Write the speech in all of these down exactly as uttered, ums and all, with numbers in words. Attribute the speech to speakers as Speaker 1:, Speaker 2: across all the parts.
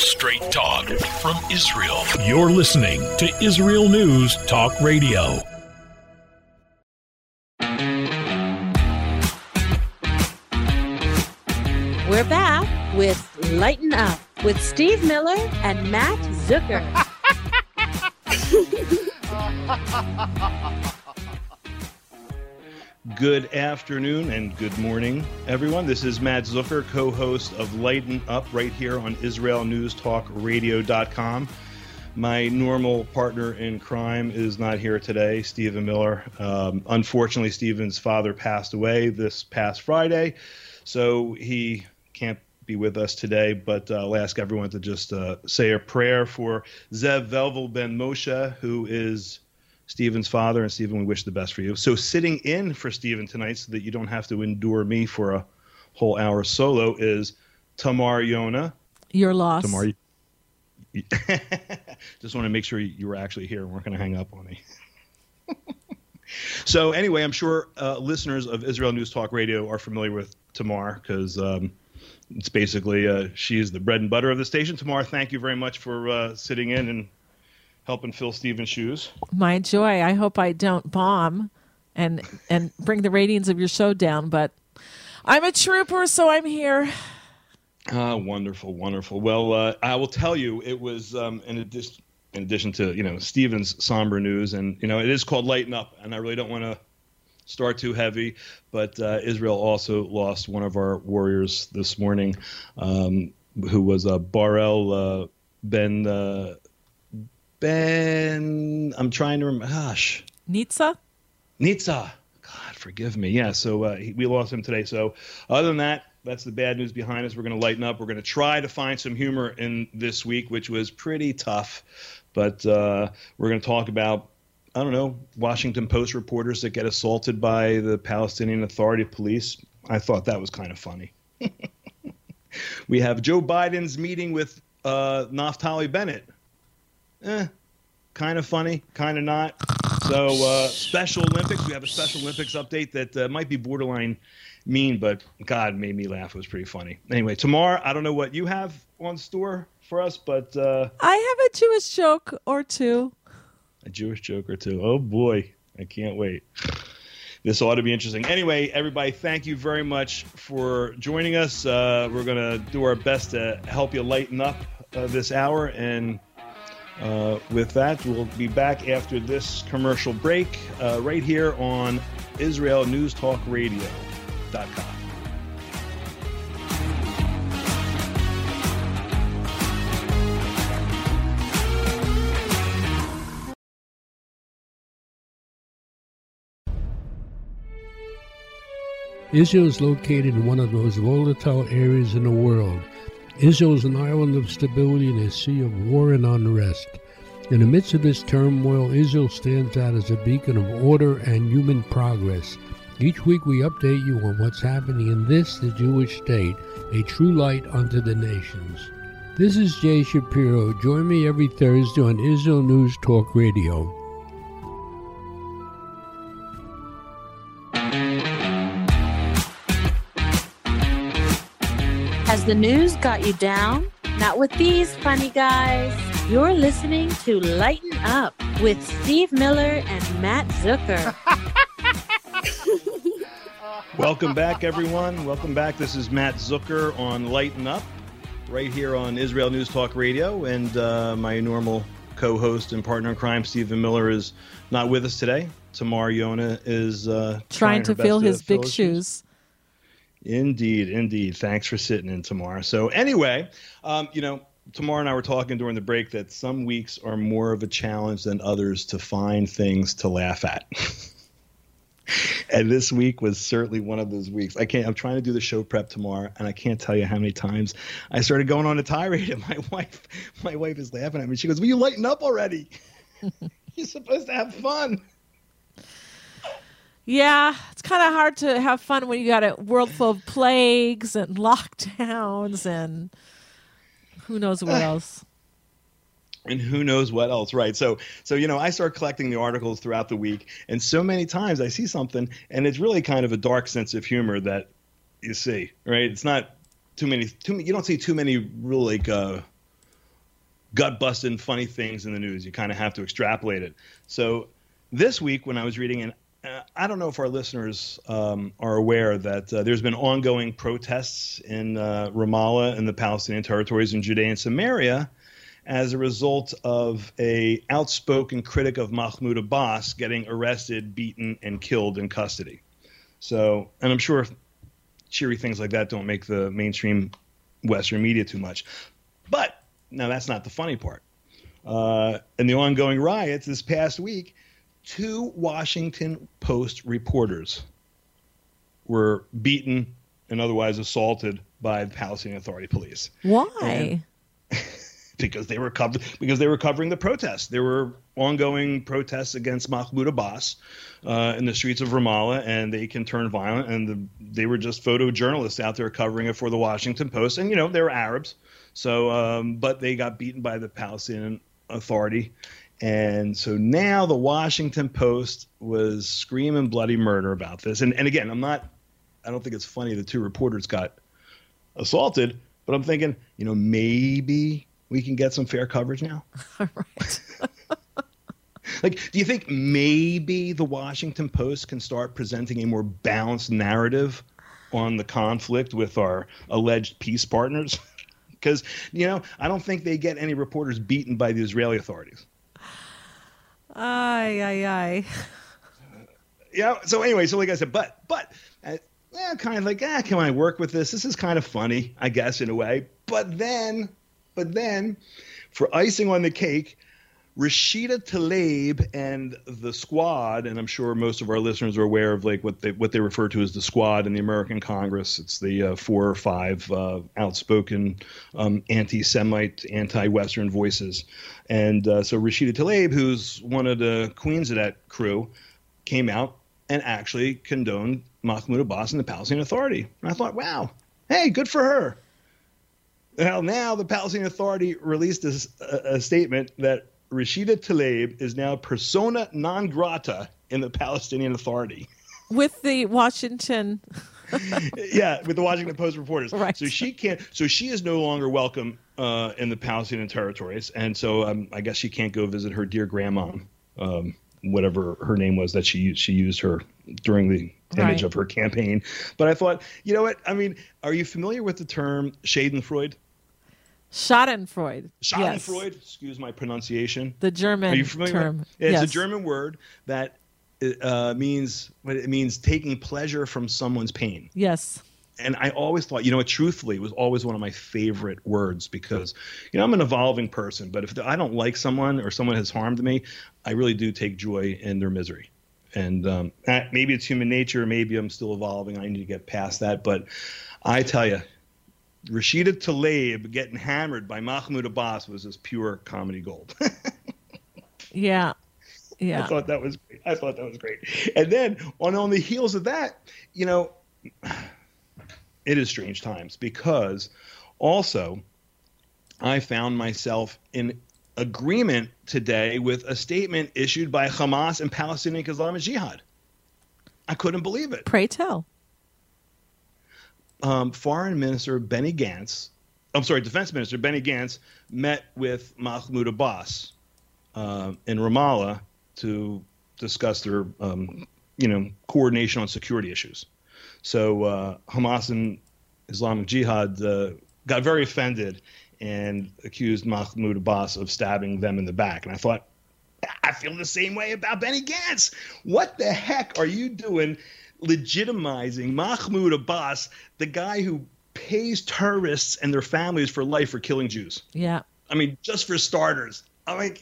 Speaker 1: Straight talk from Israel. You're listening to Israel News Talk Radio.
Speaker 2: We're back with Lighten Up with Steve Miller and Matt Zucker.
Speaker 3: Good afternoon and good morning, everyone. This is Matt Zucker, co-host of Lighten Up right here on Israel News Talk Radio dot com. My normal partner in crime is not here today, Stephen Miller. Um, unfortunately, Stephen's father passed away this past Friday, so he can't be with us today, but uh, I'll ask everyone to just uh, say a prayer for Zev Velvel Ben Moshe, who is Stephen's father. And Stephen, we wish the best for you. So sitting in for Stephen tonight so that you don't have to endure me for a whole hour solo is Tamar Yona.
Speaker 4: Your loss.
Speaker 3: Tamar, you, just want to make sure you were actually here and weren't going to hang up on me. So anyway, I'm sure uh, listeners of Israel News Talk Radio are familiar with Tamar because um, it's basically uh, she is the bread and butter of the station. Tamar, thank you very much for uh, sitting in and helping fill Stephen's shoes.
Speaker 4: My joy. I hope I don't bomb and and bring the ratings of your show down, but I'm a trooper, so I'm here.
Speaker 3: Ah, wonderful, wonderful. Well, uh, I will tell you, it was um, in addition, in addition to you know Stephen's somber news, and you know it is called Lighten Up, and I really don't want to start too heavy, but uh, Israel also lost one of our warriors this morning, um, who was uh, Barel uh, Ben. Uh, Ben, I'm trying to remember. Gosh.
Speaker 4: Nitza?
Speaker 3: Nitza. God, forgive me. Yeah, so uh, he, we lost him today. So other than that, that's the bad news behind us. We're going to lighten up. We're going to try to find some humor in this week, which was pretty tough. But uh, we're going to talk about, I don't know, Washington Post reporters that get assaulted by the Palestinian Authority police. I thought that was kind of funny. We have Joe Biden's meeting with uh, Naftali Bennett. Eh, kind of funny, kind of not. So uh, Special Olympics, we have a Special Olympics update that uh, might be borderline mean, but God, made me laugh. It was pretty funny. Anyway, tomorrow, I don't know what you have on store for us, but... Uh,
Speaker 4: I have a Jewish joke or two.
Speaker 3: A Jewish joke or two. Oh, boy. I can't wait. This ought to be interesting. Anyway, everybody, thank you very much for joining us. Uh, we're going to do our best to help you lighten up uh, this hour, and... Uh, with that, we'll be back after this commercial break uh, right here on Israel News Talk Radio dot com.
Speaker 5: Israel is located in one of the most volatile areas in the world. Israel is an island of stability in a sea of war and unrest. In the midst of this turmoil, Israel stands out as a beacon of order and human progress. Each week we update you on what's happening in this, the Jewish state, a true light unto the nations. This is Jay Shapiro. Join me every Thursday on Israel News Talk Radio.
Speaker 2: Has the news got you down? Not with these funny guys. You're listening to Lighten Up with Steve Miller and Matt Zucker.
Speaker 3: Welcome back, everyone. Welcome back. This is Matt Zucker on Lighten Up, right here on Israel News Talk Radio. And uh, my normal co-host and partner in crime, Stephen Miller, is not with us today. Tamar Yona is uh,
Speaker 4: trying, trying to fill his
Speaker 3: to fill
Speaker 4: big
Speaker 3: his
Speaker 4: shoes.
Speaker 3: shoes. Indeed, indeed. Thanks for sitting in, Tamar. So anyway, um, you know, Tamar and I were talking during the break that some weeks are more of a challenge than others to find things to laugh at. And this week was certainly one of those weeks. I can't, I'm trying to do the show prep tomorrow, and I can't tell you how many times I started going on a tirade, and my wife, my wife is laughing at me. She goes, "Will you lighten up already? You're supposed to have fun."
Speaker 4: Yeah, it's kind of hard to have fun when you got a world full of plagues and lockdowns and who knows what else.
Speaker 3: And who knows what else, right? So, so you know, I start collecting the articles throughout the week, and so many times I see something, and it's really kind of a dark sense of humor that you see, right? It's not too many, too many. You don't see too many real like uh, gut-busting funny things in the news. You kind of have to extrapolate it. So this week when I was reading, and uh, I don't know if our listeners um, are aware that uh, there's been ongoing protests in uh, Ramallah and the Palestinian territories in Judea and Samaria as a result of a outspoken critic of Mahmoud Abbas getting arrested, beaten, and killed in custody. So, and I'm sure cheery things like that don't make the mainstream Western media too much. But now that's not the funny part. Uh, in the ongoing riots this past week, two Washington Post reporters were beaten and otherwise assaulted by the Palestinian Authority police.
Speaker 4: Why?
Speaker 3: And because they were cover- because they were covering the protests. There were ongoing protests against Mahmoud Abbas uh, in the streets of Ramallah, and they can turn violent. And the, they were just photojournalists out there covering it for the Washington Post. And, you know, they were Arabs. So, um, but they got beaten by the Palestinian Authority. And so now the Washington Post was screaming bloody murder about this. And, and again, I'm not, I don't think it's funny the two reporters got assaulted, but I'm thinking, you know, maybe we can get some fair coverage now.
Speaker 4: Right.
Speaker 3: Like, do you think maybe the Washington Post can start presenting a more balanced narrative on the conflict with our alleged peace partners? Because, you know, I don't think they get any reporters beaten by the Israeli authorities.
Speaker 4: Ay, ay, ay.
Speaker 3: Yeah. So anyway, so like I said, but, but, uh, yeah, kind of like, ah, can I work with this? This is kind of funny, I guess, in a way. But then, but then, for icing on the cake, Rashida Tlaib and the Squad, and I'm sure most of our listeners are aware of like what they what they refer to as the Squad in the American Congress. It's the uh, four or five uh, outspoken um, anti-Semite, anti-Western voices. And uh, so Rashida Tlaib, who's one of the queens of that crew, came out and actually condoned Mahmoud Abbas and the Palestinian Authority. And I thought, wow, hey, good for her. Well, now the Palestinian Authority released a, a, a statement that Rashida Tlaib is now persona non grata in the Palestinian Authority.
Speaker 4: With the Washington.
Speaker 3: Yeah, with the Washington Post reporters.
Speaker 4: Right.
Speaker 3: So she can't. So she is no longer welcome uh, in the Palestinian territories, and so um, I guess she can't go visit her dear grandma, um, whatever her name was that she used. She used her during the image
Speaker 4: Right.
Speaker 3: of her campaign. But I thought, you know what? I mean, are you familiar with the term Schadenfreude?
Speaker 4: Schadenfreude. Yes.
Speaker 3: Schadenfreude, excuse my pronunciation.
Speaker 4: The German
Speaker 3: Are you familiar
Speaker 4: term.
Speaker 3: with it? It's
Speaker 4: yes.
Speaker 3: a German word that uh, means it means taking pleasure from someone's pain.
Speaker 4: Yes.
Speaker 3: And I always thought, you know, truthfully, it was always one of my favorite words because, you know, I'm an evolving person. But if I don't like someone or someone has harmed me, I really do take joy in their misery. And um, maybe it's human nature. Maybe I'm still evolving. I need to get past that. But I tell you, Rashida Tlaib getting hammered by Mahmoud Abbas was just pure comedy gold.
Speaker 4: Yeah. Yeah.
Speaker 3: I thought that was great. I thought that was great. And then on, on the heels of that, you know, it is strange times because also I found myself in agreement today with a statement issued by Hamas and Palestinian Islamic Jihad. I couldn't believe it.
Speaker 4: Pray tell.
Speaker 3: Um, Foreign Minister Benny Gantz, I'm sorry, Defense Minister Benny Gantz met with Mahmoud Abbas uh, in Ramallah to discuss their, um, you know, coordination on security issues. So uh, Hamas and Islamic Jihad uh, got very offended and accused Mahmoud Abbas of stabbing them in the back. And I thought, I feel the same way about Benny Gantz. What the heck are you doing legitimizing Mahmoud Abbas, the guy who pays terrorists and their families for life for killing Jews?
Speaker 4: Yeah.
Speaker 3: I mean, just for starters. I mean,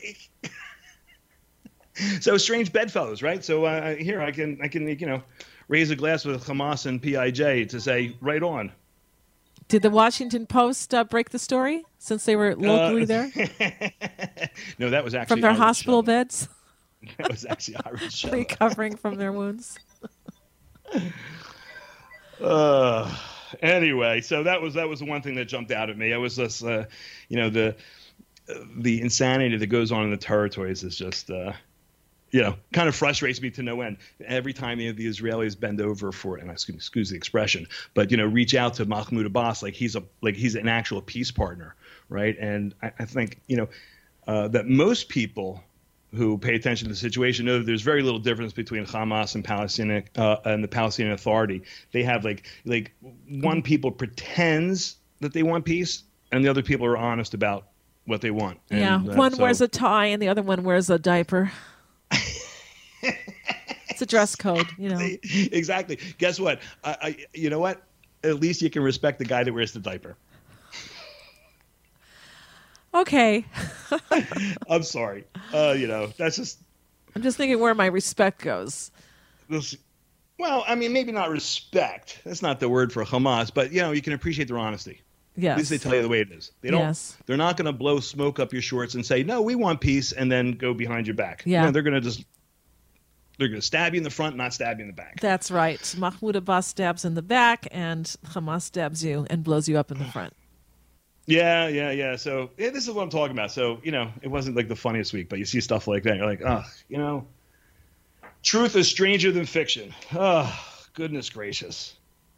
Speaker 3: so strange bedfellows, right? So uh, here I can, I can, you know, raise a glass with Hamas and P I J to say, right on.
Speaker 4: Did the Washington Post uh, break the story since they were locally
Speaker 3: uh,
Speaker 4: there?
Speaker 3: No, that was actually
Speaker 4: From their
Speaker 3: Irish,
Speaker 4: hospital
Speaker 3: uh,
Speaker 4: beds?
Speaker 3: That was actually Irish. Uh,
Speaker 4: Recovering from their wounds?
Speaker 3: Uh, anyway, so that was that was the one thing that jumped out at me. It was just, uh, you know, the the insanity that goes on in the territories is just, uh, you know, kind of frustrates me to no end. Every time the, the Israelis bend over for, and excuse, excuse the expression, but you know, reach out to Mahmoud Abbas like he's a like he's an actual peace partner, right? And I, I think, you know, uh, that most people who pay attention to the situation know that there's very little difference between Hamas and Palestinian uh, and the Palestinian Authority. They have like like one people pretends that they want peace, and the other people are honest about what they want. And,
Speaker 4: yeah,
Speaker 3: uh,
Speaker 4: one
Speaker 3: so,
Speaker 4: wears a tie and the other one wears a diaper. It's a dress code, you know.
Speaker 3: Exactly. Guess what? I, I, you know what? At least you can respect the guy that wears the diaper.
Speaker 4: Okay.
Speaker 3: I'm sorry. Uh, you know, that's just.
Speaker 4: I'm just thinking where my respect goes.
Speaker 3: This, well, I mean, maybe not respect. That's not the word for Hamas, but you know, you can appreciate their honesty.
Speaker 4: Yes.
Speaker 3: At least they tell you the way it is. They don't.
Speaker 4: Yes.
Speaker 3: They're not going to blow smoke up your shorts and say, "No, we want peace," and then go behind your back.
Speaker 4: Yeah.
Speaker 3: You know, they're going to just. They're going to stab you in the front, not stab you in the back.
Speaker 4: That's right. Mahmoud Abbas stabs in the back, and Hamas stabs you and blows you up in the front.
Speaker 3: Yeah, yeah, yeah. So yeah, this is what I'm talking about. So, you know, it wasn't like the funniest week, but you see stuff like that. You're like, oh, you know, truth is stranger than fiction. Oh, goodness gracious.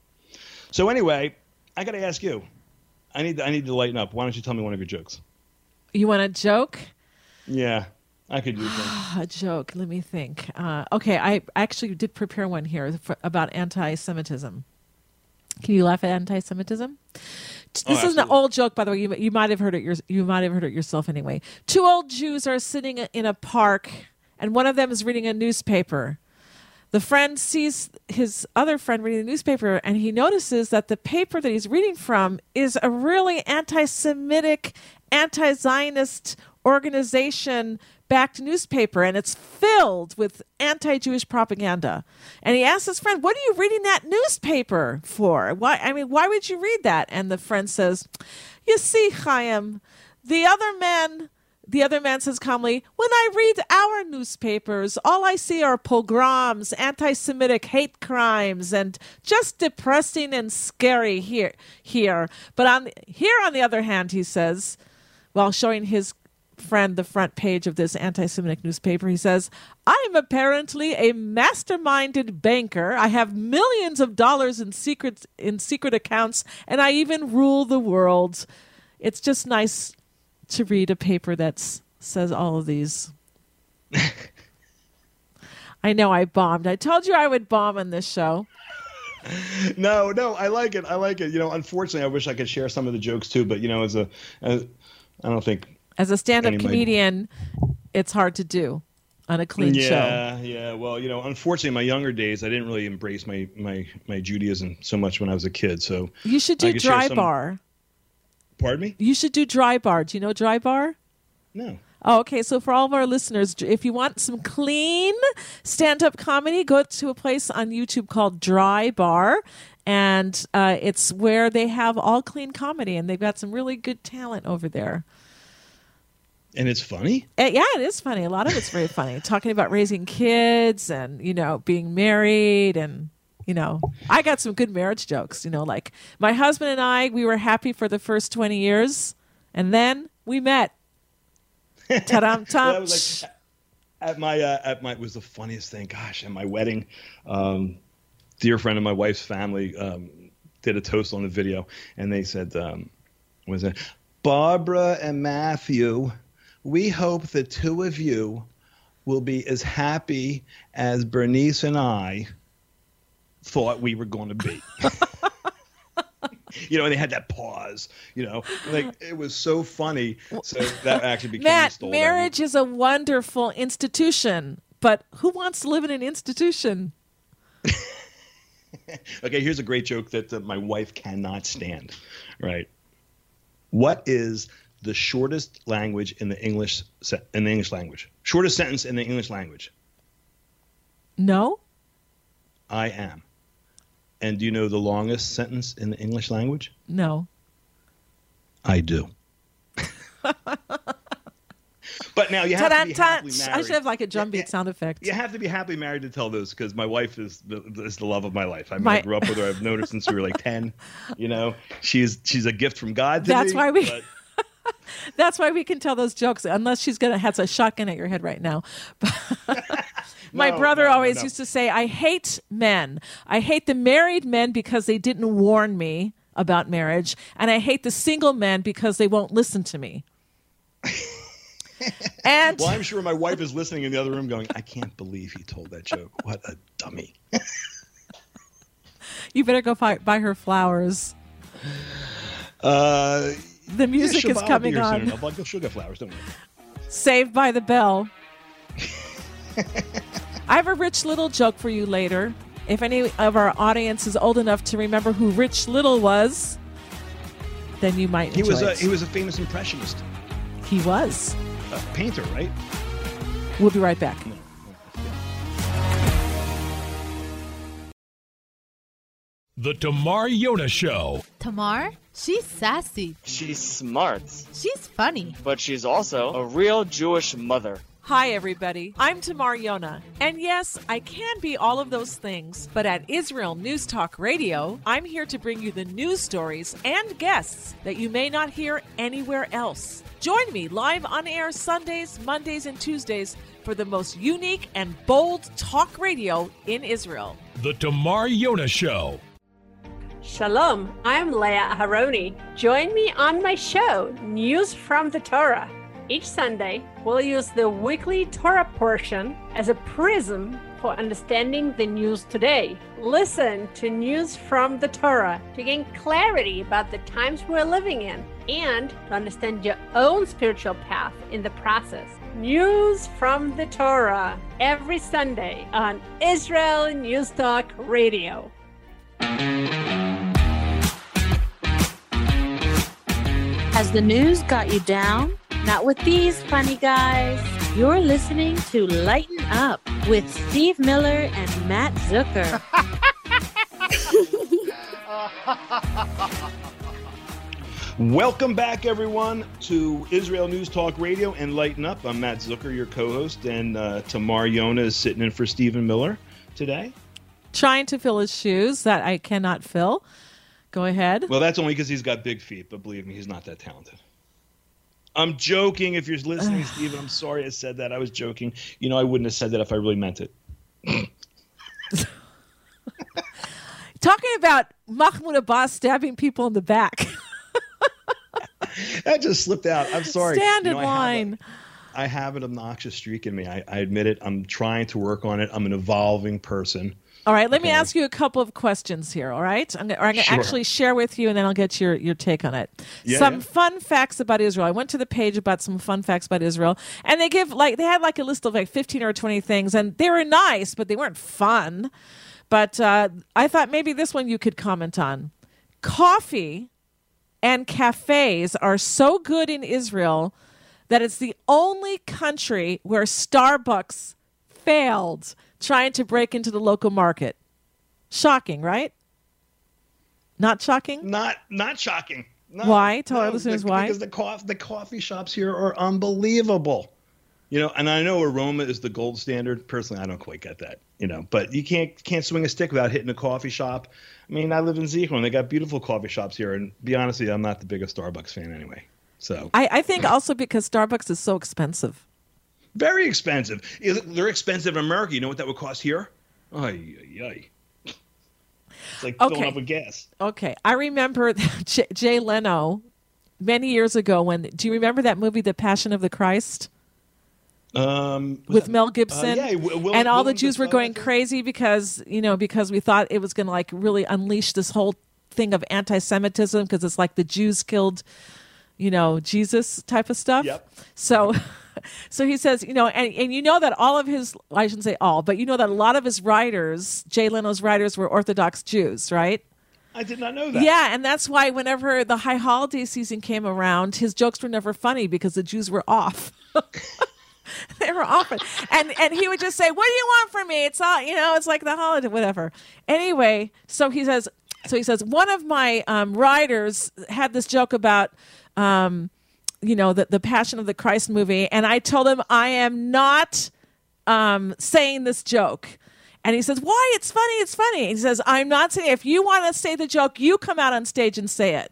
Speaker 3: So anyway, I got to ask you. I need to, I need to lighten up. Why don't you tell me one of your jokes?
Speaker 4: You want a joke?
Speaker 3: Yeah, I could use one.
Speaker 4: A joke. Let me think. Uh, okay, I actually did prepare one here for, about anti-Semitism. Can you laugh at anti-Semitism? This
Speaker 3: Oh,
Speaker 4: is an
Speaker 3: absolutely.
Speaker 4: old joke, by the way. You, you might have heard it. Your, you might have heard it yourself anyway. Two old Jews are sitting in a park, and one of them is reading a newspaper. The friend sees his other friend reading the newspaper, and he notices that the paper that he's reading from is a really anti-Semitic, anti-Zionist organization backed newspaper, and it's filled with anti-Jewish propaganda. And he asks his friend, "What are you reading that newspaper for? Why? I mean, why would you read that?" And the friend says, "You see, Chaim, the other man." The other man says calmly, "When I read our newspapers, all I see are pogroms, anti-Semitic hate crimes, and just depressing and scary here. Here, but on here, on the other hand," he says, while showing his friend the front page of this anti-Semitic newspaper, he says, "I'm apparently a masterminded banker. I have millions of dollars in secret in secret accounts, and I even rule the world." It's just nice to read a paper that says all of these. I know I bombed. I told you I would bomb on this show.
Speaker 3: No, no, I like it. I like it. You know, unfortunately, I wish I could share some of the jokes too, but you know, as a, as, I don't think.
Speaker 4: As a stand-up
Speaker 3: Anybody-
Speaker 4: comedian, it's hard to do on a clean show.
Speaker 3: Yeah, yeah. Well, you know, unfortunately, in my younger days, I didn't really embrace my my my Judaism so much when I was a kid. So
Speaker 4: You should
Speaker 3: I
Speaker 4: do
Speaker 3: could share
Speaker 4: dry
Speaker 3: some-
Speaker 4: bar.
Speaker 3: Pardon me?
Speaker 4: You should do dry bar. Do you know dry bar?
Speaker 3: No.
Speaker 4: Oh, okay. So for all of our listeners, if you want some clean stand-up comedy, go to a place on YouTube called Dry Bar, and uh, it's where they have all clean comedy, and they've got some really good talent over there.
Speaker 3: And it's funny?
Speaker 4: Uh, yeah, it is funny. A lot of it's very funny. Talking about raising kids and, you know, being married and, you know, I got some good marriage jokes, you know, like my husband and I, we were happy for the first twenty years and then we met. Ta-dum,
Speaker 3: Well,
Speaker 4: tum.
Speaker 3: that was like at my uh, at my it was the funniest thing. Gosh, at my wedding, um, dear friend of my wife's family um, did a toast on the video, and they said, um, "Was it Barbara and Matthew? We hope the two of you will be as happy as Bernice and I thought we were going to be." You know, and they had that pause, you know, like it was so funny. So that actually became
Speaker 4: Matt,
Speaker 3: stole
Speaker 4: marriage is a wonderful institution, but who wants to live in an institution?
Speaker 3: Okay, here's a great joke that uh, my wife cannot stand. Right? What is the shortest language in the English se- in the English language? Shortest sentence in the English language?
Speaker 4: No?
Speaker 3: I am. And do you know the longest sentence in the English language?
Speaker 4: No.
Speaker 3: I do. But now you have to be happily
Speaker 4: Ta-da-ta.
Speaker 3: married.
Speaker 4: I should have like a drum beat
Speaker 3: Yeah,
Speaker 4: sound effect.
Speaker 3: You have to be happily married to tell those, because my wife is the, is the love of my life. I, mean,
Speaker 4: My-
Speaker 3: I grew up with her. I've known her since we were like ten. You know, she's she's a gift from God to
Speaker 4: That's
Speaker 3: me.
Speaker 4: why we-
Speaker 3: but-
Speaker 4: That's why we can tell those jokes, unless she's gonna has a shotgun at your head right now. My
Speaker 3: No,
Speaker 4: brother
Speaker 3: no, no,
Speaker 4: always
Speaker 3: no.
Speaker 4: used to say, "I hate men. I hate the married men because they didn't warn me about marriage, and I hate the single men because they won't listen to me. And
Speaker 3: well, I'm sure my wife is listening in the other room going, I can't believe he told that joke. What a dummy.
Speaker 4: You better go buy, buy her flowers.
Speaker 3: Uh,
Speaker 4: the music
Speaker 3: yeah,
Speaker 4: is coming on.
Speaker 3: I'll buy sugar flowers, don't worry.
Speaker 4: Saved by the Bell. I have a Rich Little joke for you later. If any of our audience is old enough to remember who Rich Little was, then you might enjoy
Speaker 3: he was a,
Speaker 4: it.
Speaker 3: He was a famous impressionist.
Speaker 4: He was.
Speaker 3: A painter, right?
Speaker 4: We'll be right back.
Speaker 3: No.
Speaker 1: The Tamar Yona Show.
Speaker 6: Tamar? She's sassy.
Speaker 7: She's smart.
Speaker 6: She's funny.
Speaker 7: But she's also a real Jewish mother.
Speaker 4: Hi, everybody. I'm Tamar Yona. And yes, I can be all of those things. But at Israel News Talk Radio, I'm here to bring you the news stories and guests that you may not hear anywhere else. Join me live on air Sundays, Mondays, and Tuesdays for the most unique and bold talk radio in Israel.
Speaker 1: The Tamar Yona Show.
Speaker 8: Shalom, I'm Leah Aharoni. Join me on my show, News from the Torah. Each Sunday, we'll use the weekly Torah portion as a prism for understanding the news today. Listen to News from the Torah to gain clarity about the times we're living in and to understand your own spiritual path in the process. News from the Torah every Sunday on Israel News Talk Radio.
Speaker 2: Has the news got you down? Not with these funny guys. You're listening to Lighten Up with Steve Miller and Matt Zucker.
Speaker 3: Welcome back, everyone, to Israel News Talk Radio and Lighten Up. I'm Matt Zucker, your co-host, and uh, Tamar Yona is sitting in for Stephen Miller today.
Speaker 4: Trying to fill his shoes that I cannot fill. Go ahead.
Speaker 3: Well, that's only because he's got big feet, but believe me, he's not that talented. I'm joking. If you're listening, Stephen, I'm sorry I said that. I was joking. You know, I wouldn't have said that if I really meant it.
Speaker 4: Talking about Mahmoud Abbas stabbing people in the back.
Speaker 3: That just slipped out. I'm sorry.
Speaker 4: Stand
Speaker 3: you
Speaker 4: in
Speaker 3: know,
Speaker 4: line.
Speaker 3: I have, a, I have an obnoxious streak in me. I, I admit it. I'm trying to work on it. I'm an evolving person.
Speaker 4: All right, let
Speaker 3: okay.
Speaker 4: me ask you a couple of questions here, all right? I'm going to
Speaker 3: sure.
Speaker 4: actually share with you, and then I'll get your, your take on it.
Speaker 3: Yeah,
Speaker 4: some
Speaker 3: yeah.
Speaker 4: fun facts about Israel. I went to the page about some fun facts about Israel, and they give like they had like a list of like fifteen or twenty things, and they were nice, but they weren't fun. But uh, I thought maybe this one you could comment on. Coffee and cafes are so good in Israel that it's the only country where Starbucks failed trying to break into the local market. Shocking, right? Not shocking?
Speaker 3: Not not shocking. No,
Speaker 4: why? Tell
Speaker 3: no,
Speaker 4: our listeners
Speaker 3: the,
Speaker 4: why.
Speaker 3: Because the, cof- the coffee shops here are unbelievable. You know, and I know aroma is the gold standard. Personally, I don't quite get that. You know, but you can't can't swing a stick without hitting a coffee shop. I mean, I live in Zichron. They got beautiful coffee shops here, and be honest with you, I'm not the biggest Starbucks fan anyway. So
Speaker 4: I, I think also because Starbucks is so expensive.
Speaker 3: Very expensive. They're expensive in America. You know what that would cost here? Ay, ay, ay. It's like filling
Speaker 4: Okay.
Speaker 3: up with gas.
Speaker 4: Okay. I remember J- Jay Leno many years ago when, do you remember that movie, The Passion of the Christ?
Speaker 3: Um, was
Speaker 4: With
Speaker 3: that-
Speaker 4: Mel Gibson,
Speaker 3: uh, yeah, Will- Will-
Speaker 4: and all the
Speaker 3: Willem
Speaker 4: Jews were
Speaker 3: Dafoe, I
Speaker 4: going
Speaker 3: think.
Speaker 4: crazy because you know because we thought it was going to like really unleash this whole thing of anti-Semitism because it's like the Jews killed, you know, Jesus type of stuff.
Speaker 3: Yep.
Speaker 4: So, so he says, you know, and and you know that all of his, I shouldn't say all, but you know that a lot of his writers, Jay Leno's writers, were Orthodox Jews, right?
Speaker 3: I did not know that.
Speaker 4: Yeah, and that's why whenever the high holiday season came around, his jokes were never funny because the Jews were off. They were off. And and he would just say, "What do you want from me? It's all, you know, it's like the holiday, whatever." Anyway, so he says, so he says, one of my um, writers had this joke about, um, you know, the, the Passion of the Christ movie, and I told him I am not um, saying this joke. And he says, "Why? It's funny. It's funny." And he says, "I'm not saying. If you want to say the joke, you come out on stage and say it."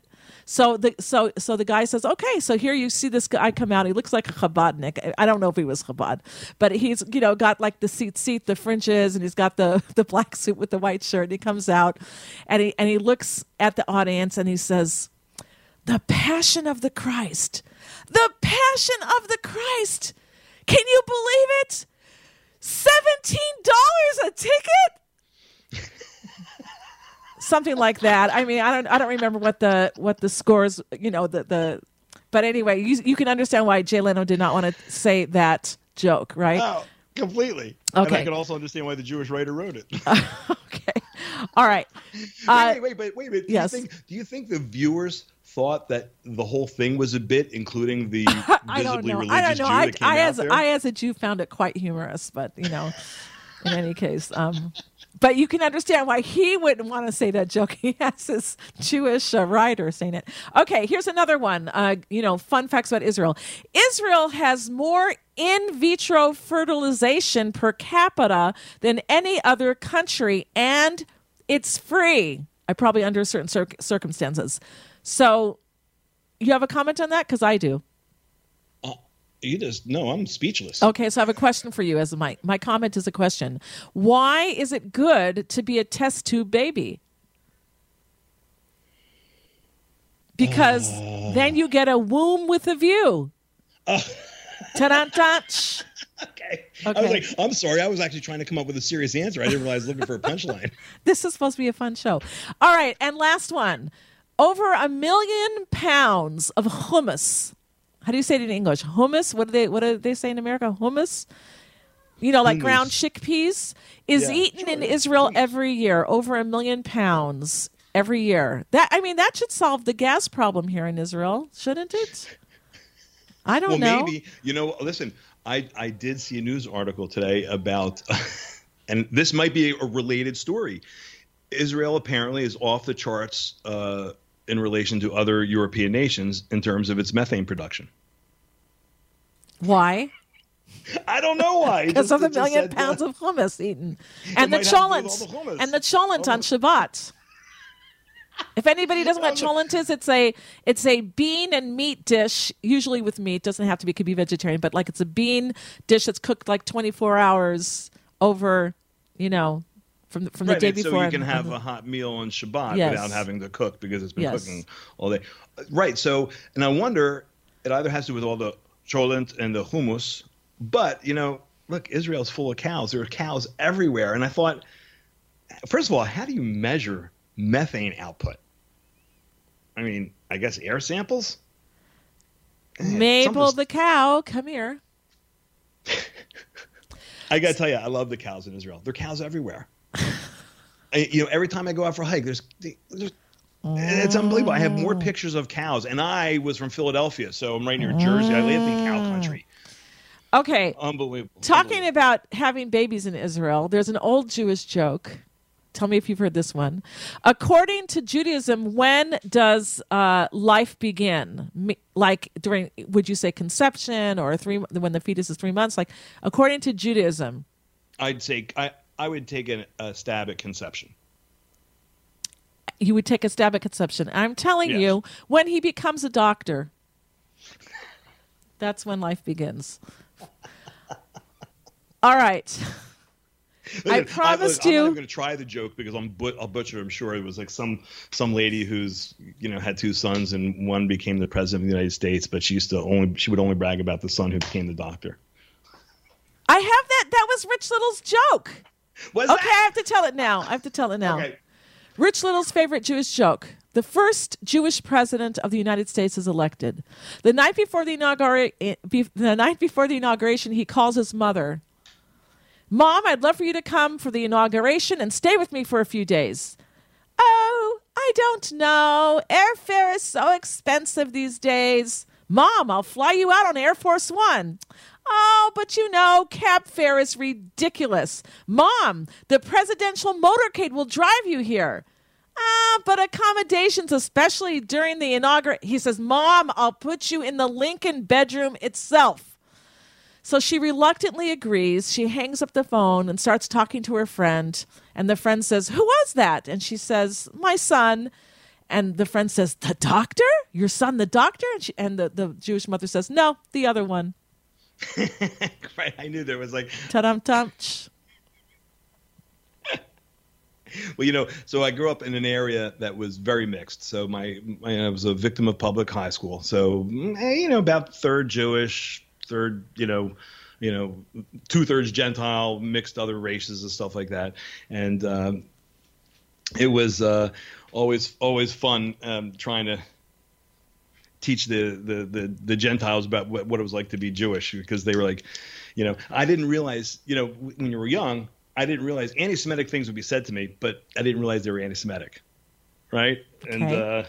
Speaker 4: So the so so the guy says, okay, so here you see this guy come out. He looks like a Chabadnik. I don't know if he was Chabad, but he's you know got like the seat seat, the fringes, and he's got the the black suit with the white shirt. And he comes out, and he and he looks at the audience and he says, "The Passion of the Christ, the Passion of the Christ. Can you believe it? Seventeen dollars a ticket." Something like that. I mean, I don't, I don't remember what the, what the scores, you know, the, the, but anyway, you, you can understand why Jay Leno did not want to say that joke, right?
Speaker 3: Oh, completely.
Speaker 4: Okay.
Speaker 3: And I can also understand why the Jewish writer wrote it.
Speaker 4: Okay. All right. Uh,
Speaker 3: wait, wait, wait, wait, wait. Do
Speaker 4: yes.
Speaker 3: You think, do you think the viewers thought that the whole thing was a bit, including the
Speaker 4: I don't
Speaker 3: visibly
Speaker 4: know.
Speaker 3: religious
Speaker 4: I don't know.
Speaker 3: Jew
Speaker 4: I,
Speaker 3: that came
Speaker 4: I
Speaker 3: out
Speaker 4: as,
Speaker 3: there?
Speaker 4: I, as a Jew, found it quite humorous, but, you know, in any case, um, but you can understand why he wouldn't want to say that joke. He has his Jewish uh, writer saying it. Okay, here's another one. Uh, you know, fun facts about Israel. Israel has more in vitro fertilization per capita than any other country, and it's free. I probably under certain cir- circumstances. So, you have a comment on that? Because I do.
Speaker 3: You just, no, I'm speechless.
Speaker 4: Okay, so I have a question for you as my, my comment is a question. Why is it good to be a test tube baby? Because uh, then you get a womb with a view. Uh, Ta-da-da.
Speaker 3: Okay.
Speaker 4: okay.
Speaker 3: I was like, I'm sorry. I was actually trying to come up with a serious answer. I didn't realize I was looking for a punchline.
Speaker 4: This is supposed to be a fun show. All right, and last one. Over a million pounds of hummus. How do you say it in English? Hummus? What do they what do they say in America? Hummus? You know, like hummus. Ground chickpeas is yeah, eaten sure. in Israel every year. Over a million pounds every year. That I mean, that should solve the gas problem here in Israel, shouldn't it? I don't
Speaker 3: well,
Speaker 4: know.
Speaker 3: Well, maybe. You know, listen, I, I did see a news article today about, and this might be a related story. Israel apparently is off the charts uh, in relation to other European nations in terms of its methane production.
Speaker 4: Why?
Speaker 3: I don't know why.
Speaker 4: Because of the million said, pounds uh, of hummus eaten. And the cholent. The and the cholent oh. on Shabbat. If anybody doesn't know what cholent is, it's a it's a bean and meat dish, usually with meat. Doesn't have to be, it could be vegetarian, but like it's a bean dish that's cooked like twenty-four hours over, you know, from the, from
Speaker 3: right,
Speaker 4: the day before.
Speaker 3: So you can have and, a hot meal on Shabbat
Speaker 4: yes.
Speaker 3: without having to cook because it's been
Speaker 4: yes.
Speaker 3: cooking all day. Right. So, and I wonder, it either has to do with all the cholent and the hummus, but, you know, look, Israel's full of cows. There are cows everywhere. And I thought, first of all, how do you measure methane output? I mean, I guess air samples?
Speaker 4: Mabel Something's... the cow, come here.
Speaker 3: I got to tell you, I love the cows in Israel. There are cows everywhere. I, you know, every time I go out for a hike, there's, there's oh. it's unbelievable. I have more pictures of cows. And I was from Philadelphia, so I'm right near Jersey. I live in cow country.
Speaker 4: Okay.
Speaker 3: Unbelievable.
Speaker 4: Talking
Speaker 3: Unbelievable.
Speaker 4: about having babies in Israel, there's an old Jewish joke. Tell me if you've heard this one. According to Judaism, when does uh, life begin? Me, like during, would you say conception or three when the fetus is three months? Like according to Judaism,
Speaker 3: I'd say I, I would take a, a stab at conception.
Speaker 4: You would take a stab at conception. I'm telling
Speaker 3: yes.
Speaker 4: you, when he becomes a doctor, that's when life begins. All right.
Speaker 3: Listen,
Speaker 4: I promised
Speaker 3: I, look,
Speaker 4: you.
Speaker 3: I'm not going to try the joke because I'm but I'll butcher. I'm sure it was like some some lady who's you know had two sons and one became the president of the United States, but she used to only she would only brag about the son who became the doctor.
Speaker 4: I have that. That was Rich Little's joke.
Speaker 3: Was
Speaker 4: okay,
Speaker 3: that?
Speaker 4: I have to tell it now. I have to tell it now.
Speaker 3: Okay.
Speaker 4: Rich Little's favorite Jewish joke. The first Jewish president of the United States is elected. The night before the inaugura- the night before the inauguration, he calls his mother. Mom, I'd love for you to come for the inauguration and stay with me for a few days. Oh, I don't know. Airfare is so expensive these days. Mom, I'll fly you out on Air Force One. Oh, but you know, cab fare is ridiculous. Mom, the presidential motorcade will drive you here. Ah, but accommodations, especially during the inauguration. He says, Mom, I'll put you in the Lincoln bedroom itself. So she reluctantly agrees. She hangs up the phone and starts talking to her friend. And the friend says, who was that? And she says, my son. And the friend says, the doctor? Your son, the doctor? And, she, and the, the Jewish mother says, no, the other one.
Speaker 3: Right, I knew there was like
Speaker 4: ta-dum-tum.
Speaker 3: Well, you know, so I grew up in an area that was very mixed. So my, my I was a victim of public high school. So you know, about third Jewish, third you know, you know, two thirds Gentile, mixed other races and stuff like that. And um, it was uh, always always fun um, trying to teach the, the, the, the Gentiles about what, what it was like to be Jewish, because they were like, you know, I didn't realize, you know, when you were young, I didn't realize anti-Semitic things would be said to me, but I didn't realize they were anti-Semitic. Right. Okay. And, uh,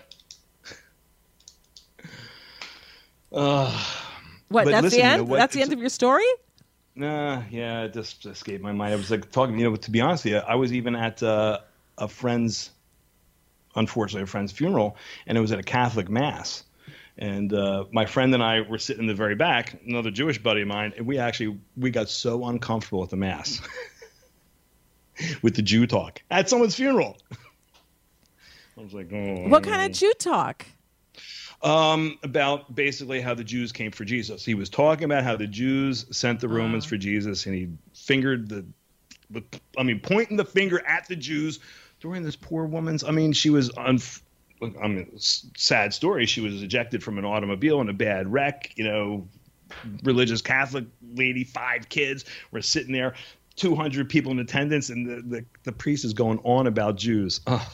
Speaker 3: uh,
Speaker 4: what, that's
Speaker 3: listen,
Speaker 4: the end?
Speaker 3: You know, what,
Speaker 4: that's the end of your story?
Speaker 3: Nah, yeah, it just escaped my mind. I was like talking, you know, to be honest with you, I was even at uh, a friend's, unfortunately, a friend's funeral, and it was at a Catholic mass. And uh, my friend and I were sitting in the very back, another Jewish buddy of mine, and we actually we got so uncomfortable at the mass with the Jew talk at someone's funeral. I was like, oh.
Speaker 4: What kind of Jew talk?
Speaker 3: Um, about basically how the Jews came for Jesus. He was talking about how the Jews sent the Romans uh. for Jesus, and he fingered the, the, I mean, pointing the finger at the Jews during this poor woman's. I mean, she was un. I mean, sad story. She was ejected from an automobile in a bad wreck. You know, religious Catholic lady, five kids were sitting there, two hundred people in attendance, and the, the, the priest is going on about Jews. Oh,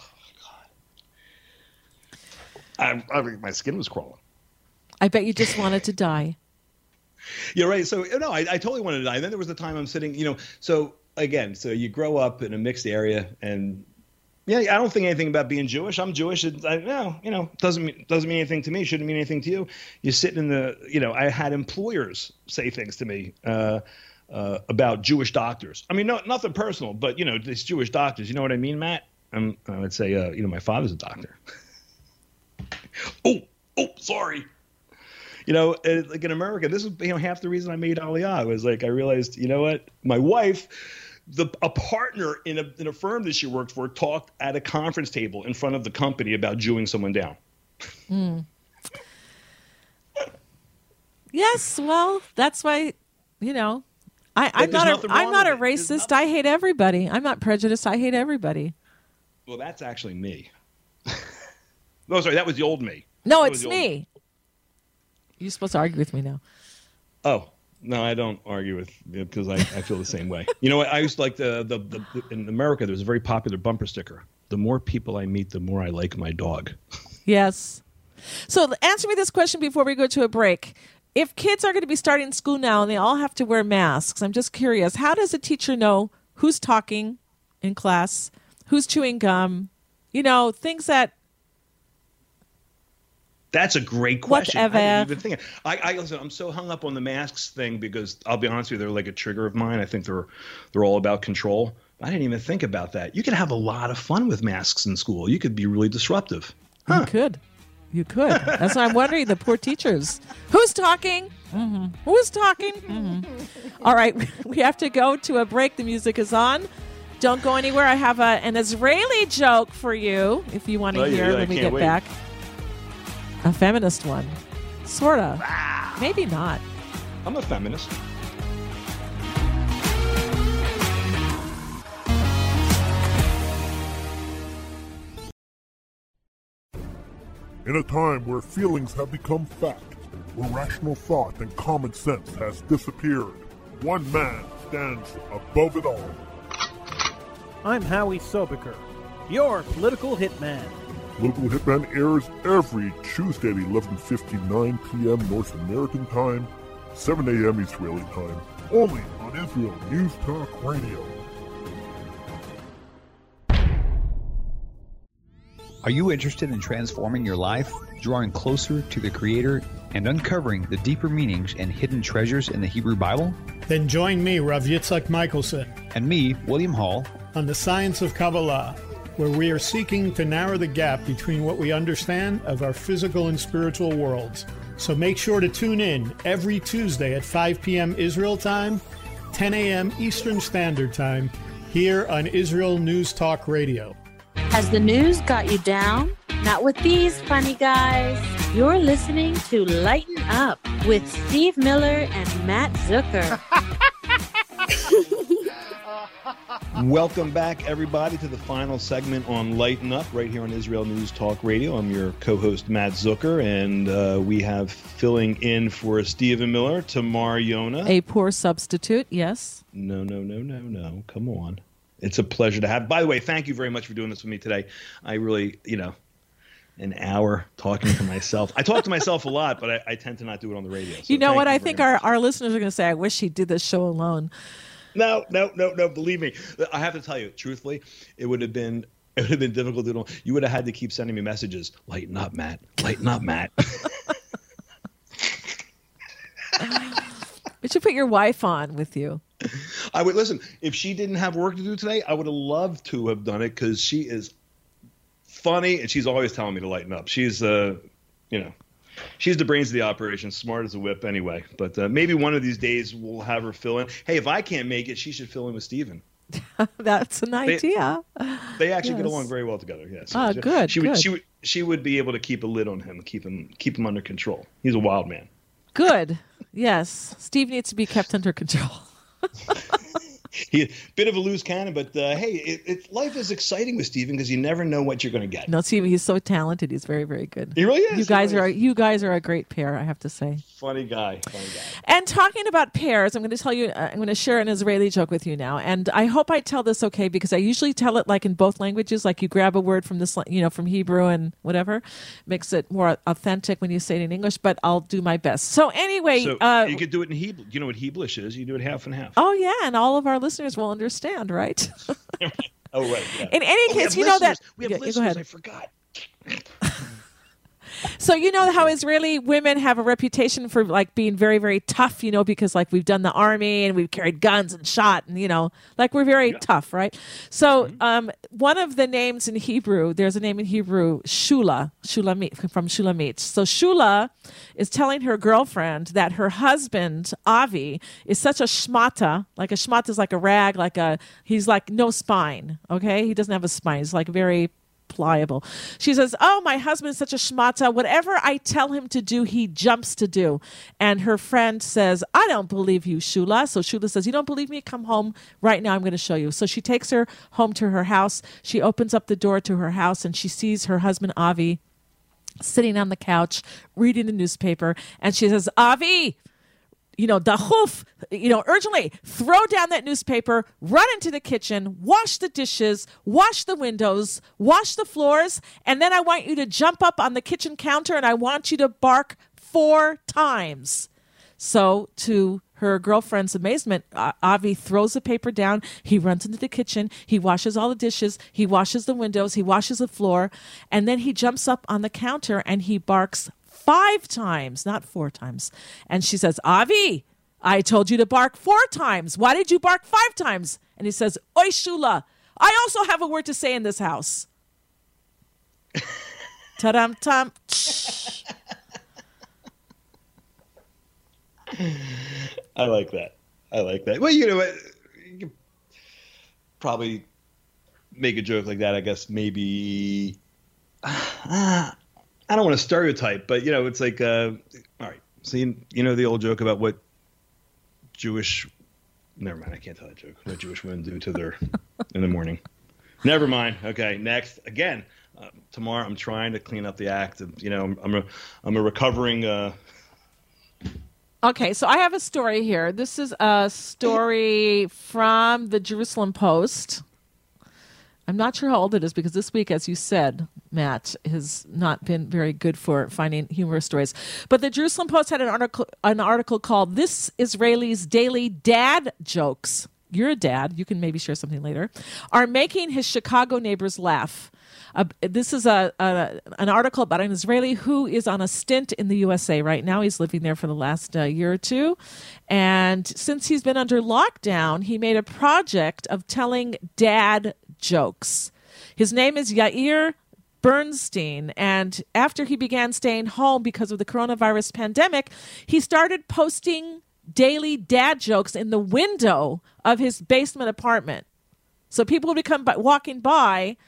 Speaker 3: God. I, I mean, my skin was crawling.
Speaker 4: I bet you just wanted to die.
Speaker 3: Yeah, right. So, no, I, I totally wanted to die. And then there was the time I'm sitting, you know, so again, so you grow up in a mixed area, and yeah, I don't think anything about being Jewish. I'm Jewish. It, I, no, you know, doesn't mean, doesn't mean anything to me. Shouldn't mean anything to you. You're sitting in the, you know, I had employers say things to me uh, uh, about Jewish doctors. I mean, no, nothing personal, but, you know, these Jewish doctors, you know what I mean, Matt? Um, I would say, uh, you know, my father's a doctor. oh, oh, sorry. You know, uh, like in America, this is, you know, half the reason I made Aliyah was like, I realized, you know what, my wife, The, a partner in a in a firm that she worked for talked at a conference table in front of the company about Jewing someone down.
Speaker 4: Mm. Yes, well, that's why, you know, I, I'm not a I'm not a racist. I hate everybody. I'm not prejudiced. I hate everybody.
Speaker 3: Well, that's actually me. No, sorry, that was the old me.
Speaker 4: No, that it's me. You're supposed to argue with me now.
Speaker 3: Oh. No, I don't argue with because I, I feel the same way. You know what? I used to like the, the, the, the in America, there's a very popular bumper sticker. The more people I meet, the more I like my dog.
Speaker 4: Yes. So answer me this question before we go to a break. If kids are going to be starting school now and they all have to wear masks, I'm just curious, how does a teacher know who's talking in class, who's chewing gum, you know, things that
Speaker 3: That's a great question.
Speaker 4: Whatever.
Speaker 3: I didn't even think. I, I listen. I'm so hung up on the masks thing because I'll be honest with you, they're like a trigger of mine. I think they're they're all about control. I didn't even think about that. You could have a lot of fun with masks in school. You could be really disruptive. Huh.
Speaker 4: You could. You could. That's why I'm wondering. The poor teachers. Who's talking? Mm-hmm. Who's talking? Mm-hmm. All right, we have to go to a break. The music is on. Don't go anywhere. I have a, an Israeli joke for you if you want to
Speaker 3: oh,
Speaker 4: hear
Speaker 3: yeah, yeah,
Speaker 4: when we get
Speaker 3: wait.
Speaker 4: back. A feminist one. Sort of. Ah. Maybe not.
Speaker 3: I'm a feminist.
Speaker 9: In a time where feelings have become fact, where rational thought and common sense has disappeared, one man stands above it all.
Speaker 10: I'm Howie Sobiker, your political hitman.
Speaker 9: Political Hitman airs every Tuesday at eleven fifty-nine p.m. North American time, seven a.m. Israeli time, only on Israel News Talk Radio.
Speaker 11: Are you interested in transforming your life, drawing closer to the Creator, and uncovering the deeper meanings and hidden treasures in the Hebrew Bible?
Speaker 12: Then join me, Rav Yitzhak Michelson,
Speaker 11: and me, William Hall,
Speaker 12: on the Science of Kabbalah, where we are seeking to narrow the gap between what we understand of our physical and spiritual worlds. So make sure to tune in every Tuesday at five p.m. Israel time, ten a.m. Eastern Standard Time, here on Israel News Talk Radio.
Speaker 2: Has the news got you down? not with these funny guys. You're listening to Lighten Up with Steve Miller and Matt Zucker.
Speaker 3: Welcome back, everybody, to the final segment on Lighten Up right here on Israel News Talk Radio. I'm your co-host, Matt Zucker, and uh, we have filling in for Stephen Miller, Tamar Yona.
Speaker 4: A poor substitute, yes.
Speaker 3: No, no, no, no, no. Come on. It's a pleasure to have. By the way, thank you very much for doing this with me today. I really, you know, an hour talking to myself. I talk to myself a lot, but I, I tend to not do it on the radio. So
Speaker 4: you know what?
Speaker 3: you
Speaker 4: I think our, our listeners are going to say, I wish he did this show alone.
Speaker 3: No, no, no, no. Believe me, I have to tell you, truthfully, it would have been it would have been difficult to do. You would have had to keep sending me messages. Lighten up, Matt. Lighten up, Matt.
Speaker 4: We should put your wife on with you.
Speaker 3: I would listen. If she didn't have work to do today, I would have loved to have done it because she is funny and she's always telling me to lighten up. She's, uh, you know. She's the brains of the operation, smart as a whip anyway. But uh, maybe one of these days we'll have her fill in. Hey, if I can't make it, she should fill in with Steven.
Speaker 4: That's an idea.
Speaker 3: They, they actually
Speaker 4: yes.
Speaker 3: get along very well together. Yes.
Speaker 4: Oh,
Speaker 3: she,
Speaker 4: good.
Speaker 3: She
Speaker 4: good.
Speaker 3: would. She would. She would be able to keep a lid on him, keep him, keep him under control. He's a wild man.
Speaker 4: Good. Yes, Steve needs to be kept under control.
Speaker 3: He bit of a loose cannon, but uh, hey, it, it, life is exciting with Steven because you never know what you're going to get.
Speaker 4: No, Steven, he's so talented. He's very, very good.
Speaker 3: He really is.
Speaker 4: You guys
Speaker 3: really
Speaker 4: are
Speaker 3: is.
Speaker 4: you guys are a great pair, I have to say.
Speaker 3: Funny guy, funny guy.
Speaker 4: And talking about pairs, I'm going to tell you, uh, I'm going to share an Israeli joke with you now. And I hope I tell this okay because I usually tell it like in both languages, like you grab a word from this, you know, from Hebrew and whatever, makes it more authentic when you say it in English. But I'll do my best. So anyway,
Speaker 3: so
Speaker 4: uh,
Speaker 3: you could do it in Hebrew. You know what Heblish is? You do it half and half.
Speaker 4: Oh yeah, and all of our listeners will understand. Right?
Speaker 3: Oh, right. Yeah.
Speaker 4: In any
Speaker 3: oh,
Speaker 4: case, you know that
Speaker 3: we have
Speaker 4: yeah,
Speaker 3: listeners.
Speaker 4: Go ahead.
Speaker 3: I forgot.
Speaker 4: So you know how Israeli women have a reputation for like being very, very tough, you know, because like we've done the army and we've carried guns and shot and, you know, like we're very yeah. tough, right? So mm-hmm. um, one of the names in Hebrew, there's a name in Hebrew, Shula, Shulamit, from Shulamit. So Shula is telling her girlfriend that her husband, Avi, is such a shmata, like a shmata is like a rag, like a, he's like no spine, okay? He doesn't have a spine. He's like very pliable. She says, oh, my husband is such a schmata. Whatever I tell him to do, he jumps to do. And her friend says, I don't believe you, Shula. So Shula says, you don't believe me? Come home right now. I'm going to show you. So she takes her home to her house. She opens up the door to her house and she sees her husband, Avi, sitting on the couch, reading the newspaper. And she says, Avi, you know, dachuf, you know, urgently throw down that newspaper, run into the kitchen, wash the dishes, wash the windows, wash the floors, and then I want you to jump up on the kitchen counter and I want you to bark four times. So to her girlfriend's amazement, uh, Avi throws the paper down. He runs into the kitchen. He washes all the dishes. He washes the windows. He washes the floor. And then he jumps up on the counter and he barks five times, not four times. And she says, Avi, I told you to bark four times. Why did you bark five times? And he says, Oi, Shula, I also have a word to say in this house. Ta-dum-tum.
Speaker 3: I like that. I like that. Well, you know what? You could probably make a joke like that, I guess, maybe. Uh, I don't want to stereotype, but, you know, it's like, uh, all right. So, you, you know, the old joke about what Jewish, never mind. I can't tell that joke. What Jewish women do to their, in the morning. Never mind. Okay. Next. Again, uh, tomorrow I'm trying to clean up the act of, you know, I'm, I'm a, I'm a recovering, uh,
Speaker 4: Okay, so I have a story here. This is a story from the Jerusalem Post. I'm not sure how old it is because this week, as you said, Matt, has not been very good for finding humorous stories. But the Jerusalem Post had an article, an article called "This Israeli's Daily Dad Jokes." You're a dad. You can maybe share something later. Are making his Chicago neighbors laugh. Uh, this is a, a an article about an Israeli who is on a stint in the U S A right now. He's living there for the last uh, year or two. And since he's been under lockdown, he made a project of telling dad jokes. His name is Yair Bernstein. And after he began staying home because of the coronavirus pandemic, he started posting daily dad jokes in the window of his basement apartment. So people would come by, walking by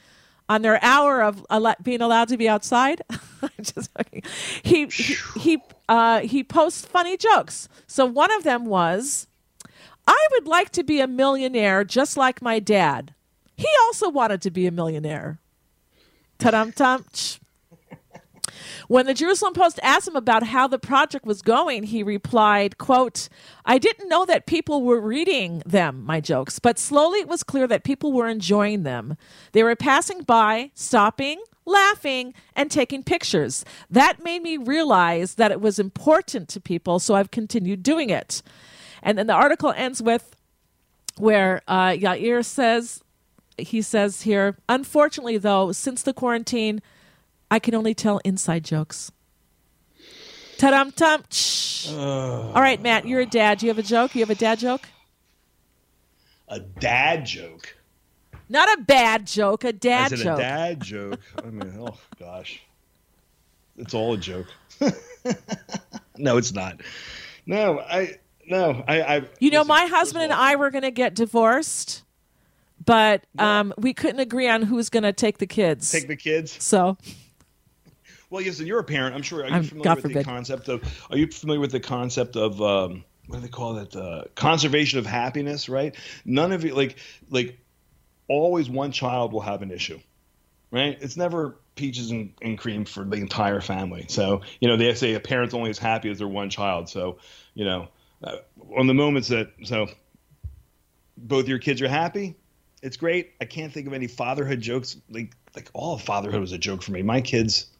Speaker 4: on their hour of al- being allowed to be outside. Just joking. He he he, uh, he posts funny jokes. So one of them was, "I would like to be a millionaire just like my dad. He also wanted to be a millionaire." Ta-dum-tum. When the Jerusalem Post asked him about how the project was going, he replied, quote, "I didn't know that people were reading them, my jokes, but slowly it was clear that people were enjoying them. They were passing by, stopping, laughing, and taking pictures. That made me realize that it was important to people, so I've continued doing it." And then the article ends with where uh, Yair says, he says here, "Unfortunately, though, since the quarantine, I can only tell inside jokes." Ta-dum-tum. Uh, All right, Matt, you're a dad. Do you have a joke? You have a dad joke?
Speaker 3: A dad joke?
Speaker 4: Not a bad joke, a dad
Speaker 3: I said
Speaker 4: joke.
Speaker 3: a dad joke. I mean, oh, gosh. It's all a joke. No, it's not. No, I, no, I, I
Speaker 4: You know,
Speaker 3: listen,
Speaker 4: my husband and I were going to get divorced, but um, we couldn't agree on who's going to take the kids.
Speaker 3: Take the kids?
Speaker 4: So...
Speaker 3: Well, listen, you're a parent. I'm sure. Are you
Speaker 4: I'm,
Speaker 3: familiar
Speaker 4: God
Speaker 3: with
Speaker 4: forbid.
Speaker 3: the concept of? Are you familiar with the concept of um, what do they call it? Uh, conservation of happiness, right? None of you like like always one child will have an issue, right? It's never peaches and, and cream for the entire family. So you know they say a parent's only as happy as their one child. So you know uh, on the moments that so both your kids are happy, it's great. I can't think of any fatherhood jokes. Like like all of fatherhood was a joke for me. My kids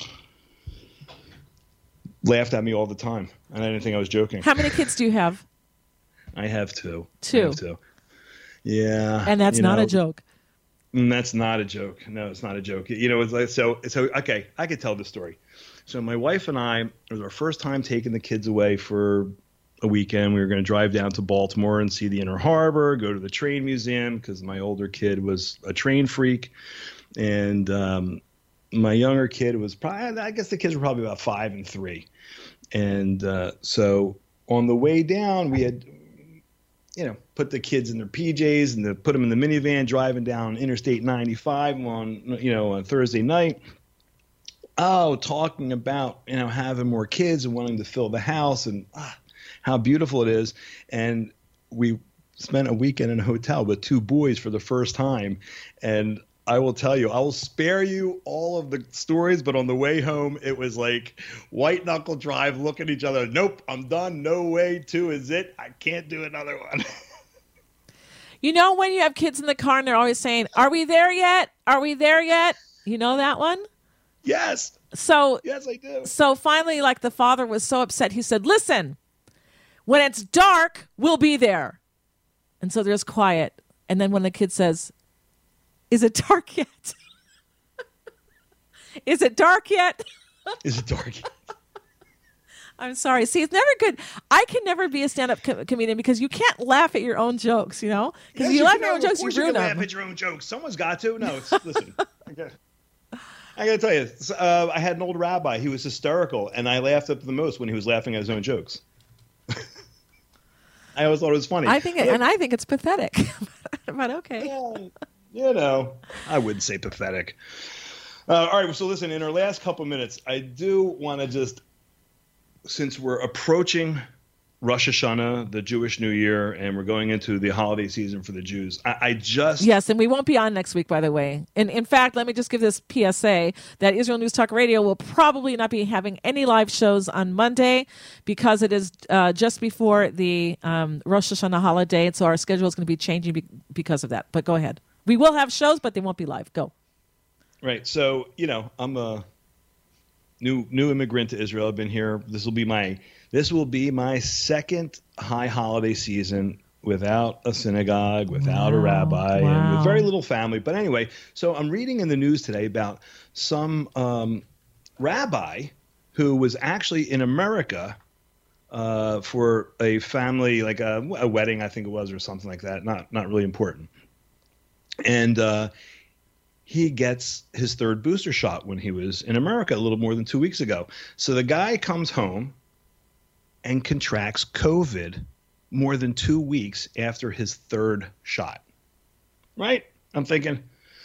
Speaker 3: laughed at me all the time, and I didn't think I was joking.
Speaker 4: How many kids do you have?
Speaker 3: I have two.
Speaker 4: Two.
Speaker 3: I have two. Yeah.
Speaker 4: And that's
Speaker 3: you
Speaker 4: not
Speaker 3: know,
Speaker 4: a joke.
Speaker 3: And that's not a joke. No, it's not a joke. You know, it's like so. So okay, I could tell the story. So my wife and I, it was our first time taking the kids away for a weekend. We were going to drive down to Baltimore and see the Inner Harbor, go to the train museum because my older kid was a train freak, and um, my younger kid was probably, I guess the kids were probably about five and three. And uh, so on the way down, we had, you know, put the kids in their P Js and the, put them in the minivan driving down Interstate ninety-five on, you know, on Thursday night. Oh, talking about, you know, having more kids and wanting to fill the house and ah, how beautiful it is. And we spent a weekend in a hotel with two boys for the first time. And I will tell you, I will spare you all of the stories, but on the way home, it was like white knuckle drive, look at each other. Nope, I'm done. No way. Two is it. I can't do another one.
Speaker 4: You know when you have kids in the car and they're always saying, "Are we there yet? Are we there yet?" You know that one?
Speaker 3: Yes.
Speaker 4: So
Speaker 3: yes, I do.
Speaker 4: So finally, like the father was so upset, he said, "Listen, when it's dark, we'll be there." And so there's quiet. And then when the kid says, "Is it dark yet? Is it dark yet?"
Speaker 3: Is it dark yet?
Speaker 4: I'm sorry. See, it's never good. I can never be a stand-up co- comedian because you can't laugh at your own jokes, you know? Because
Speaker 3: Yes,
Speaker 4: if you
Speaker 3: you
Speaker 4: laugh
Speaker 3: can,
Speaker 4: at your own
Speaker 3: of
Speaker 4: jokes, you
Speaker 3: course
Speaker 4: ruin
Speaker 3: you can
Speaker 4: them.
Speaker 3: laugh at your own jokes. Someone's got to. No, it's, listen. I got, I got to tell you, uh, I had an old rabbi. He was hysterical, and I laughed at the most when he was laughing at his own jokes. I always thought it was funny.
Speaker 4: I think, it, and I think it's pathetic. But okay.
Speaker 3: Yeah, you know, I wouldn't say pathetic. Uh, all right, so listen, in our last couple minutes, I do want to just, since we're approaching Rosh Hashanah, the Jewish New Year, and we're going into the holiday season for the Jews, I, I just...
Speaker 4: Yes, and we won't be on next week, by the way. And in fact, let me just give this P S A that Israel News Talk Radio will probably not be having any live shows on Monday because it is uh, just before the um, Rosh Hashanah holiday, and so our schedule is going to be changing be- because of that. But go ahead. We will have shows, but they won't be live. Go.
Speaker 3: Right. So, you know, I'm a new new immigrant to Israel. I've been here. This will be my this will be my second high holiday season without a synagogue, without wow. a rabbi, wow. and with very little family. But anyway, so I'm reading in the news today about some um, rabbi who was actually in America uh, for a family, like a, a wedding, I think it was, or something like that. Not not really important. And uh, he gets his third booster shot when he was in America a little more than two weeks ago. So the guy comes home and contracts COVID more than two weeks after his third shot. Right? I'm thinking,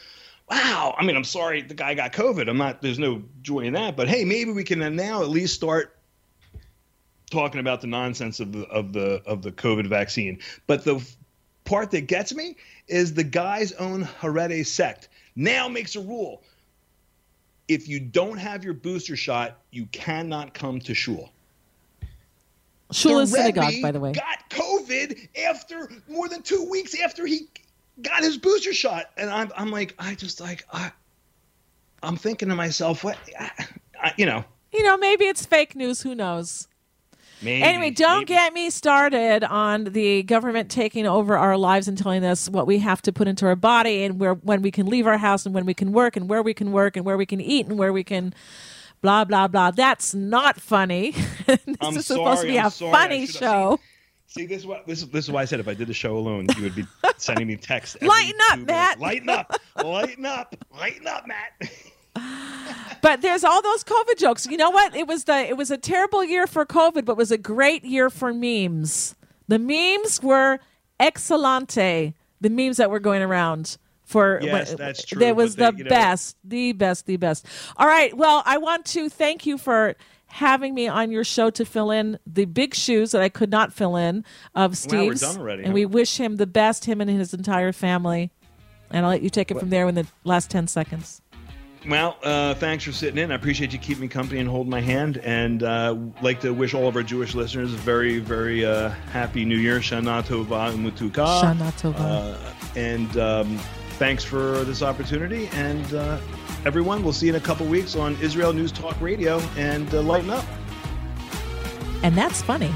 Speaker 3: wow, I mean, I'm sorry the guy got COVID. I'm not, there's no joy in that. But hey, maybe we can now at least start talking about the nonsense of the of the of the COVID vaccine. But the part that gets me is the guy's own Haredi sect now makes a rule. If you don't have your booster shot, you cannot come to shul.
Speaker 4: Shul is
Speaker 3: The
Speaker 4: synagogue,
Speaker 3: Rebbe
Speaker 4: by the way.
Speaker 3: got COVID after more than two weeks after he got his booster shot, and I'm I'm like I just like I I'm thinking to myself, what I, I, you know.
Speaker 4: You know, maybe it's fake news. Who knows?
Speaker 3: Maybe,
Speaker 4: anyway, don't
Speaker 3: maybe.
Speaker 4: get me started on the government taking over our lives and telling us what we have to put into our body and where when we can leave our house and when we can work and where we can work and where we can eat and where we can blah, blah, blah. That's not funny. this
Speaker 3: I'm
Speaker 4: is
Speaker 3: sorry,
Speaker 4: supposed to be
Speaker 3: I'm
Speaker 4: a
Speaker 3: sorry.
Speaker 4: funny
Speaker 3: I should have
Speaker 4: show.
Speaker 3: See, this is what this is. This is why I said if I did the show alone, you would be sending me texts. every
Speaker 4: Lighten up,
Speaker 3: two
Speaker 4: Matt.
Speaker 3: minutes. Lighten up, lighten up, lighten up, Matt.
Speaker 4: But there's all those COVID jokes. You know what? It was the it was a terrible year for COVID, but it was a great year for memes. The memes were excelente. The memes that were going around for
Speaker 3: Yes,
Speaker 4: when,
Speaker 3: that's true,
Speaker 4: That was
Speaker 3: but
Speaker 4: the
Speaker 3: they, you know-
Speaker 4: best, the best, the best. All right. Well, I want to thank you for having me on your show to fill in the big shoes that I could not fill in of
Speaker 3: Wow, we're
Speaker 4: Steve's.
Speaker 3: done already,
Speaker 4: and
Speaker 3: huh?
Speaker 4: we wish him the best, him and his entire family. And I'll let you take it from there in the last ten seconds.
Speaker 3: Well, uh, thanks for sitting in. I appreciate you keeping me company and holding my hand. And uh, like to wish all of our Jewish listeners a very, very uh, happy New Year. Shana Tova Umutuka.
Speaker 4: Shana Tova.
Speaker 3: Uh, and um, thanks for this opportunity. And uh, everyone, we'll see you in a couple weeks on Israel News Talk Radio. And uh, lighten up.
Speaker 4: And that's funny.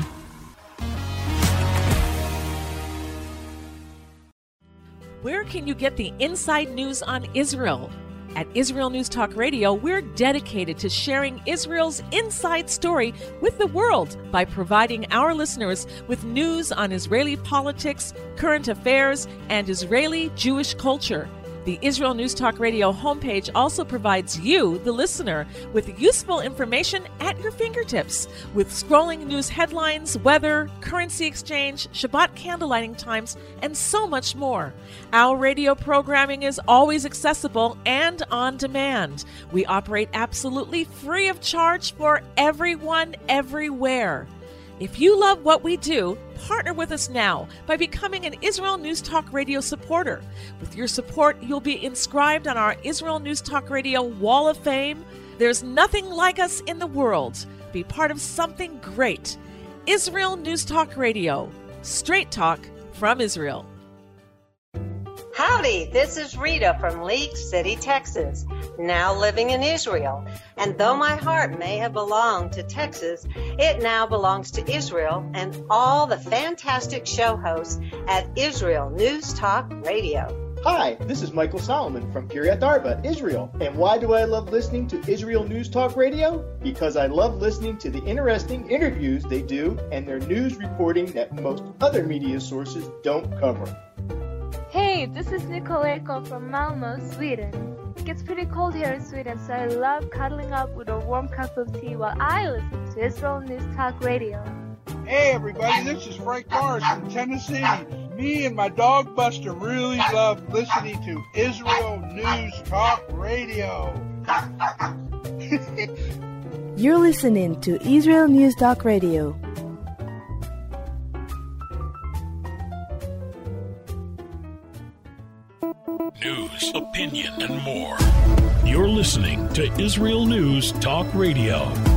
Speaker 4: Where can you get the inside news on Israel? At Israel News Talk Radio, we're dedicated to sharing Israel's inside story with the world by providing our listeners with news on Israeli politics, current affairs, and Israeli Jewish culture. The Israel News Talk Radio homepage also provides you, the listener, with useful information at your fingertips, with scrolling news headlines, weather, currency exchange, Shabbat candlelighting times, and so much more. Our radio programming is always accessible and on demand. We operate absolutely free of charge for everyone, everywhere. If you love what we do, partner with us now by becoming an Israel News Talk Radio supporter. With your support, you'll be inscribed on our Israel News Talk Radio Wall of Fame. There's nothing like us in the world. Be part of something great. Israel News Talk Radio. Straight talk from Israel.
Speaker 13: Howdy, this is Rita from League City, Texas, now living in Israel. And though my heart may have belonged to Texas, it now belongs to Israel and all the fantastic show hosts at Israel News Talk Radio.
Speaker 14: Hi, this is Michael Solomon from Kiryat Arba, Israel. And why do I love listening to Israel News Talk Radio? Because I love listening to the interesting interviews they do and their news reporting that most other media sources don't cover.
Speaker 15: Hey, this is Nicoleko from Malmo, Sweden. It gets pretty cold here in Sweden, so I love cuddling up with a warm cup of tea while I listen to Israel News Talk Radio.
Speaker 16: Hey everybody, this is Frank Morris from Tennessee. Me and my dog Buster really love listening to Israel News Talk Radio.
Speaker 17: You're listening to Israel News Talk Radio.
Speaker 1: News, opinion, and more. You're listening to Israel News Talk Radio.